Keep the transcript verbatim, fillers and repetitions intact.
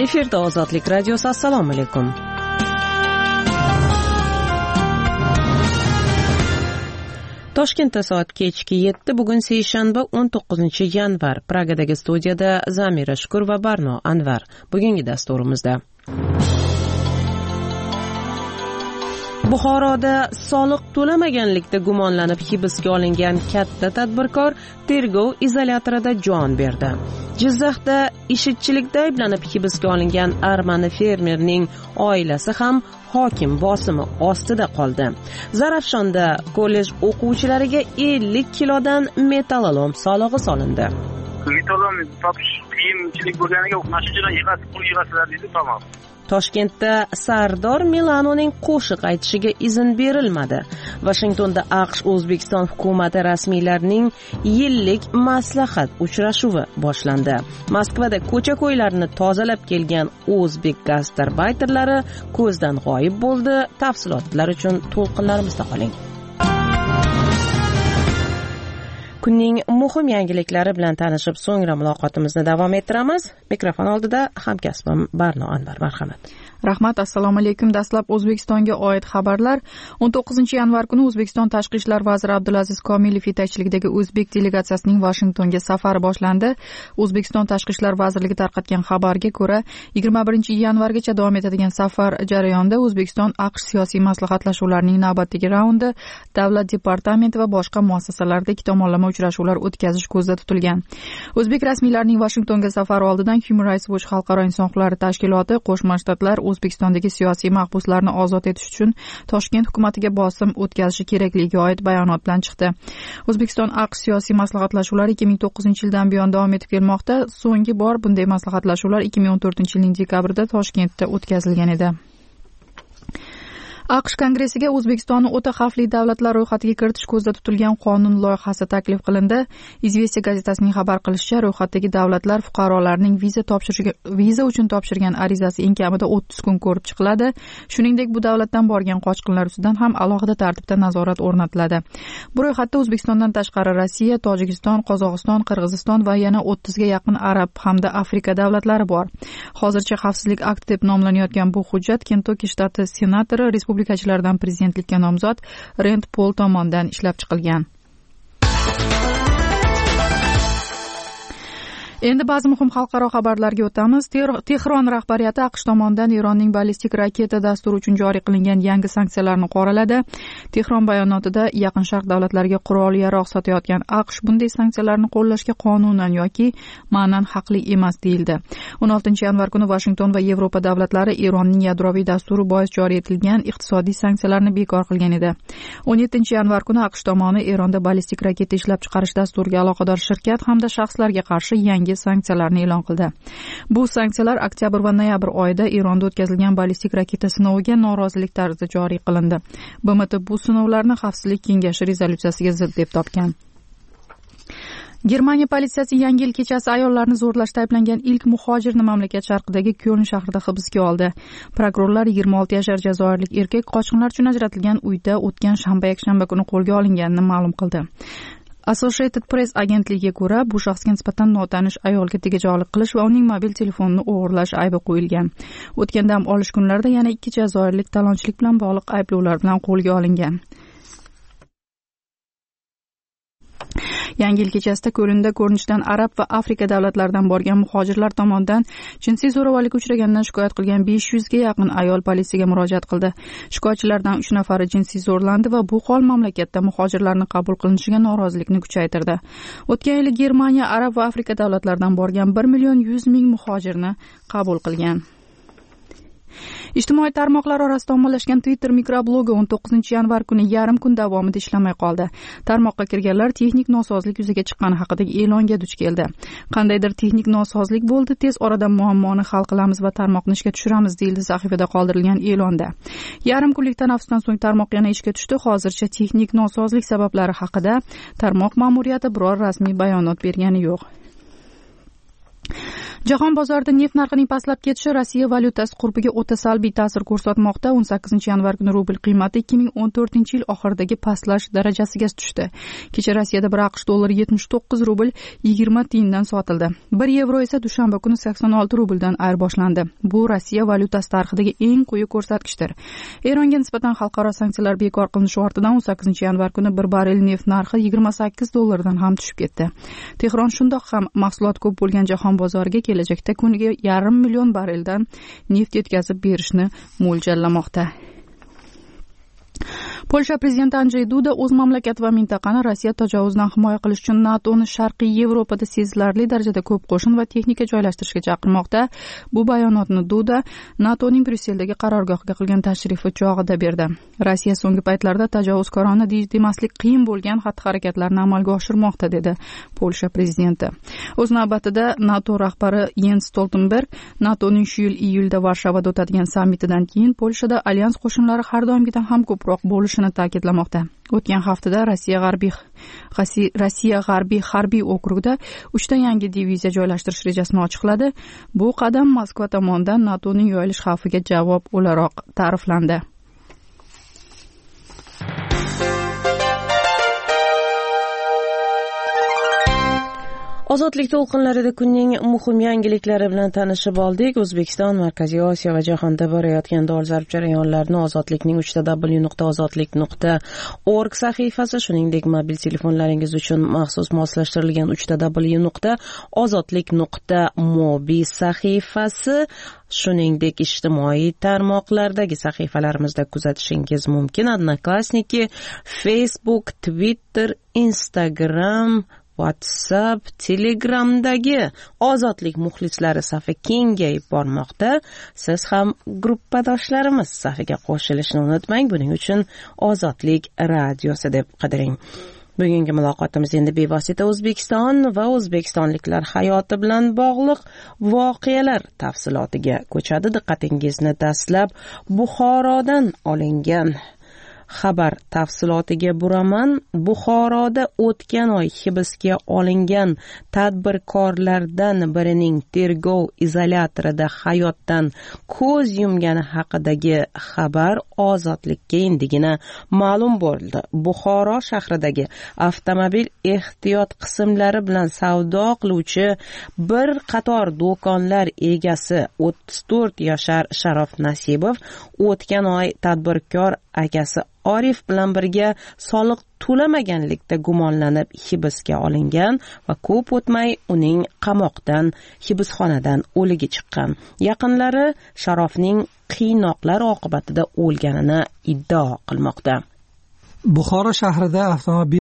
Efirda Ozodlik radiosi. Assalomu alaykum. Toshkentda soat kechki yetti. Bugun seshanba o'n to'qqizinchi yanvar. Pragadagi studiyada Zamira Shukur va Barno Anvar. Bugungi dasturimizda Buxoroda soliq to'lamaganlikda gumonlanib hibsga olingan katta tadbirkor tergov izolyatorida jon berdi. Jizzaxda ishchilikda ayblanib hibsga olingan armani fermerning oilasi ham hokim bosimi ostida qoldi. Zarafshonda kollej o'quvchilariga ellik kilodan metallolom solig'i solindi. Metallolom topish qiyinchilik bo'lganiga mana shunchadan yig'asi pul yig'asilar dedi, tamom. Toshkentda Sardor Milanoning qo'shiq aytishiga izn berilmadi. Vashingtonda AQSh O'zbekiston hukumati rasmiylarining yillik maslahat uchrashuvi boshlandi. Moskvada ko'cha-ko'ylarni tozalab kelgan o'zbek gastarbayterlari ko'zdan g'oyib bo'ldi. Tafsilotlar uchun to'lqinlarimizda qoling. Kunning muhim yangiliklari bilan tanishib, so'ngra muloqotimizni davom ettiramiz. Mikrofon oldida hamkasbim Barno Anvar, marhamat. Rahmat, assalomu alaykum. Dastlab O'zbekistonga oid xabarlar. o'n to'qqizinchi yanvar kuni O'zbekiston Tashqi ishlar vaziri Abdulaziz Komilov yetakchiligidagi o'zbek delegatsiyasining Vashingtonga safari boshlandi. O'zbekiston Tashqi ishlar vazirligi tarqatgan xabarga ko'ra, yigirma birinchi yanvargacha davom etadigan safar jarayonida O'zbekiston AQSh siyosiy maslahatlashuvlarining navbatdagi raundi, davlat departamenti va boshqa muassasalarda ikki tomonlama uchrashuvlar o'tkazish ko'zda tutilgan. O'zbek rasmiylarining Vashingtonga safari oldidan Human Rights Watch xalqaro inson huquqlari tashkiloti Qo'shma Shtatlar O'zbekistondagi siyosiy mahbuslarni ozod etish uchun Toshkent hukumatiga bosim o'tkazishi kerakligiga oid bayonot bilan chiqdi. O'zbekiston AQSh siyosiy maslahatlashuvlari ikki ming to'qqizinchi yildan buyon davom etib kelmoqda. So'nggi bor bunday maslahatlashuvlar ikki ming o'n to'rtinchi yilning dekabrida Toshkentda o'tkazilgan edi. AQSh kongressiga O'zbekistonni o'ta xavfli davlatlar ro'yxatiga kiritish ko'zda tutilgan qonun loyihasi taklif qilindi. Izvestiya gazetasining xabar qilishicha, ro'yxatdagi davlatlar fuqarolarining viza topshirishga viza uchun topshirgan arizasi eng kamida o'ttiz kun ko'rib chiqiladi. Shuningdek, bu davlatdan borgan qochqinlar ustidan ham alohida tartibda nazorat o'rnatiladi. Bu ro'yxatda O'zbekistondan tashqari Rossiya, Tojikiston, Qozog'iston, Qirg'iziston va yana o'ttizga yaqin arab hamda Afrika davlatlari bor. Hozircha xavfsizlik akti deb nomlanayotgan bu hujjat Kentucky shtati senatori respublikachilardan prezidentlikka nomzod Rand Paul tomonidan ishlab chiqilgan. Endi ba'zi muhim xalqaro xabarlarga o'tamiz. Tehron rahbariyati AQSh tomonidan Eronning ballistik raketa dasturi uchun joriy qilingan yangi sanksiyalarni qoraladi. Tehron bayonotida Yaqin Sharq davlatlariga qurol-yarog' sotayotgan AQSh bunday sanksiyalarni qo'llashga qonunan yoki ma'nan haqli emas deyildi. o'n oltinchi yanvar kuni Vashington va Yevropa davlatlari Eronning yadroviy dasturi bois joriy etilgan iqtisodiy sanksiyalarni bekor qilgan edi. o'n yettinchi yanvar kuni AQSh tomoni Eronda ballistik raketa ishlab chiqarish dasturiga aloqador shirkat hamda shaxslarga qarshi yangi sanksiyalarni e'lon qildi. Bu sanksiyalar oktyabr va noyabr oyida Eronda o'tkazilgan ballistik raketa sinoviga norozilik tarzida joriy qilindi. B M T bu sinovlarni Xavfsizlik kengashi rezolyutsiyasiga zid deb topgan. Germaniya politsiyasi Yangi yil kechasi ayollarni zo'rlashda ayblangan ilk muhojirni mamlakat sharqidagi Köln shahrida hibsga oldi. Prokurorlar yigirma olti yashar jazoirlik erkak qochqinlar uchun ajratilgan uyda o'tgan shanba-yakshanba kuni qo'lga olinganini ma'lum qildi. Associated Press agentligiga ko'ra, bu shaxsga nisbatan notanish ayolga tegajog'lik qilish va uning mobil telefonini o'g'irlash aybi qo'yilgan. O'tgan dam olish kunlarida yana ikki jazoirlik talonchilik bilan bog'liq ayblovlar bilan qo'lga olingan. Yangi yil kechasida Ko'linda ko'rinishidan arab va Afrika davlatlaridan borgan muhojirlar tomonidan jinsiy zo'ravonlikka uchragandan shikoyat qilgan besh yuzga yaqin ayol politsiyaga murojaat qildi. Shikoyatchilardan uch nafari jinsiy zo'rlandi va bu hol mamlakatda muhojirlarni qabul qilinishiga norozilikni kuchaytirdi. O'tgan yili Germaniya arab va Afrika davlatlaridan borgan bir million yuz ming muhojirni qabul qilgan. Ijtimoiy tarmoqlar orasida ommalashgan Twitter mikroblogi o'n to'qqizinchi yanvar kuni yarim kun davomida ishlamay qoldi. Tarmoqqa kirganlar texnik nosozlik yuzaga chiqqani haqidagi e'longa duch keldi. Qandaydir texnik nosozlik bo'ldi, tez orada muammoni hal qilamiz va tarmoqni ishga tushiramiz, deyildi sahifada qoldirilgan e'londa. Yarim kunlik tanaffusdan so'ng tarmoq yana ishga tushdi. Hozircha texnik nosozlik sabablari haqida tarmoq ma'muriyati biror rasmiy bayonot bergani yo'q. Jahon bozorida neft narxining pastlab ketishi Rossiya valyutasi qurbiga o'ta salbiy ta'sir ko'rsatmoqda. o'n sakkizinchi yanvar kuni rubl qiymati ikki ming o'n to'rtinchi yil oxiridagi pastlash darajasiga tushdi. Kecha Rossiyada bir AQSh dollari yetmish to'qqiz rubl yigirma tiyindan sotildi. bir yevro esa dushanba kuni sakson olti rubldan ayirboshlandi. Bu Rossiya valyutasi tarixidagi eng quyi ko'rsatkichdir. Eronga nisbatan xalqaro sanksiyalar bekor qilinishi ortidan o'n sakkizinchi yanvar kuni bir barrel neft narxi yigirma sakkiz dollardan ham tushib ketdi. Tehron shundoq ham mahsulot ko'p bo'lgan jahon bozoriga kelajakda kuniga yarim million barreldan neft yetkazib berishni mo'ljallamoqda. Polsha prezidenti Andrzej Duda o'z mamlakati va mintaqani Rossiya tajovuzdan himoya qilish uchun NATOni Sharqiy Yevropada sezilarli darajada ko'p qo'shin va texnika joylashtirishga chaqirmoqda. Bu bayonotni Duda NATOning Bryusseldagi qarorgohiga qilgan tashrifi chog'ida berdi. Rossiya so'nggi paytlarda tajovuzkorona demaslik qiyin bo'lgan xatti-harakatlarni amalga oshirmoqda, dedi Polsha prezidenti. O'z navbatida NATO rahbari Jens Stoltenberg NATOning shu yil iyulda Varshavada o'tadigan sammitidan keyin Polshada alyans qo'shinlari har doimgidan ham ko'proq bo'lishini ta'kidlamoqda. O'tgan haftada Rossiya g'arbiy Rossiya g'arbiy harbiy okrugida uchta yangi diviziya joylashtirish rejasini ochiqladi. Bu qadam Moskva tomonidan NATOning yoyilish xavfiga javob o'laroq ta'riflandi. Ozodlik to'lqinlarida kunning muhim yangiliklari bilan tanishib oldik. O'zbekiston, Markaziy Osiyo va jahonda borayotgan dolzarb jarayonlarni Ozodlikning uch w nuqta ozodlik nuqta org sahifasi, shuningdek mobil telefonlaringiz uchun maxsus moslashtirilgan uch w nuqta ozodlik nuqta mobi sahifasi, shuningdek ijtimoiy tarmoqlardagi sahifalarimizda kuzatishingiz mumkin. Odnoklassniki, Facebook, Twitter, Instagram, WhatsApp, Telegramdagi Ozodlik muxlislari safi kengayib bormoqda. Siz ham gruppadoshlarimiz safiga qo'shilishni unutmang. Buning uchun Ozodlik radiosi deb qidiring. Bugungi muloqotimiz endi bevosita O'zbekiston va o'zbekistonliklar hayoti bilan bog'liq voqealar tafsilotiga ko'chadi. Diqqatingizni dastlab Buxorodan olingan xabar tafsilotiga buraman. Buxoroda o'tgan oy hibsga olingan tadbirkorlardan birining tergov izolyatorida hayotdan ko'z yumgani haqidagi xabar Ozodlikka endigina ma'lum bo'ldi. Buxoro shahridagi avtomobil ehtiyot qismlari bilan savdo qiluvchi bir qator do'konlar egasi o'ttiz to'rt yashar Sharof Nasibov o'tgan oy tadbirkor akasi Orif bilan birga soliq to'lamaganlikda gumonlanib hibsga olingan va ko'p o'tmay uning qamoqdan, hibsxonadan o'ligi chiqqan. Yaqinlari Sharofning qiynoqlar oqibatida o'lganini iddao qilmoqda. Buxoro shahrida avtomobil